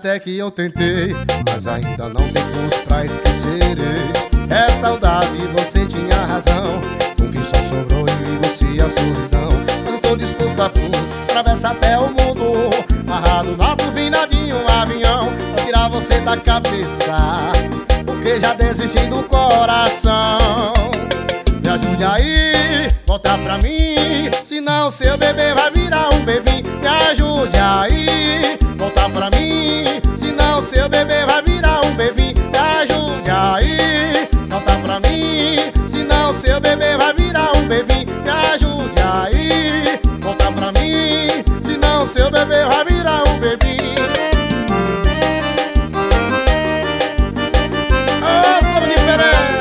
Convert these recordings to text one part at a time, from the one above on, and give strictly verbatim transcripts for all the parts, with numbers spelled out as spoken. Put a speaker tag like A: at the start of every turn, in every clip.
A: até que eu tentei, mas ainda não tem curso pra esquecer. É saudade, você tinha razão. No fim só sobrou em mim você e a solidão. Eu tô disposto a tudo, atravessa até o mundo, amarrado na turbina de um avião, pra tirar você da cabeça, porque já desisti do coração. Me ajude aí, volta pra mim, senão seu bebê vai virar um bebê. Me ajude aí, volta pra mim, senão seu bebê vai virar um bebê. Me ajude aí, volta pra mim, senão seu bebê vai virar um bebê. Me ajude aí, volta pra mim, senão seu bebê vai virar um bebê. Oh, sou diferente.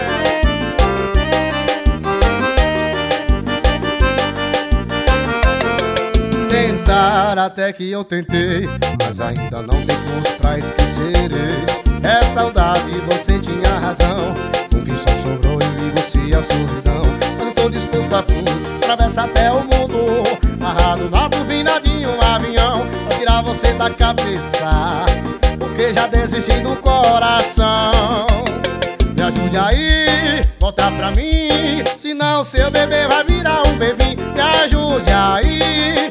A: Tentar até que eu tentei, mas ainda não tem curso pra esquecer. É saudade, você tinha razão. No fim só sobrou em mim você e a solidão. Eu tô disposto a tudo, atravessa até o mundo, amarrado na turbina de um avião, pra tirar você da cabeça, porque já desisti do coração. Me ajude aí, volta pra mim, senão seu bebê vai virar um bebê. Me ajude aí,